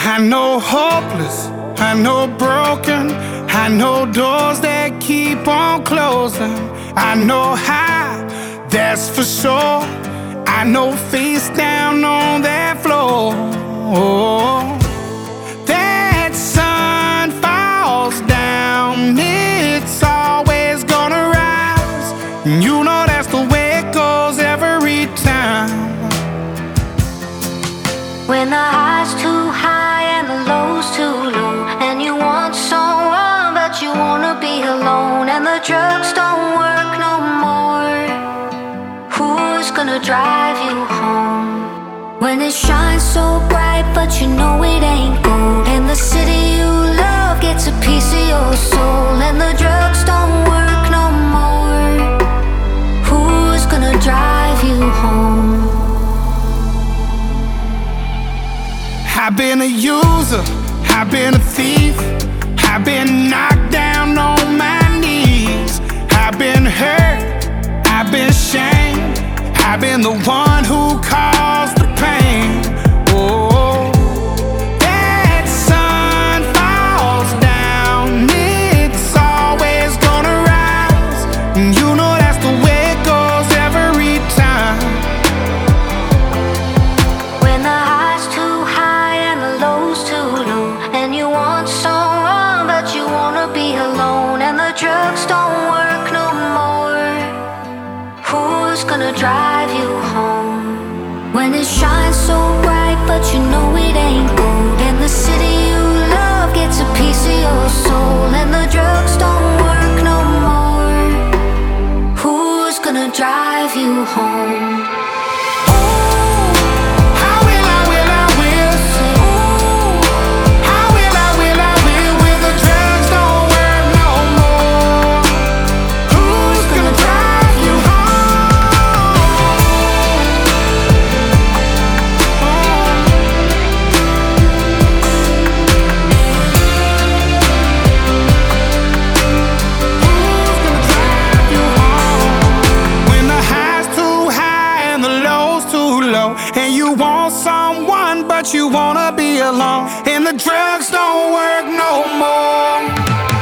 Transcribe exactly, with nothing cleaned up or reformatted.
I know hopeless, I know broken, I know doors that keep on closing. I know high, that's for sure. I know face down on that floor. That sun falls down, it's always gonna rise. And you know that's the way it goes every time. When the high's too high and the low's too low, and you want someone but you wanna be alone, and the drugs don't work no more, who's gonna drive you home? When it shines so bright but you know it ain't gold, and the city you love gets a piece of your soul, and the drugs don't work no more, who's gonna drive you home? I've been a user, I've been a thief, I've been knocked down on my knees, I've been hurt, I've been shamed, I've been the one who caused the pain. Oh, that sun falls down, it's always gonna rise. And you know that's the way it goes every time. When the high's too high and the low's too low, and you want someone but you wanna be alone, and the drugs don't work no more, who's gonna drive you home? When it shines so bright but you know it ain't gold, and the city you love gets a piece of your soul, and the drugs don't work no more, who's gonna drive you home? And you want someone, but you wanna be alone, and the drugs don't work no more.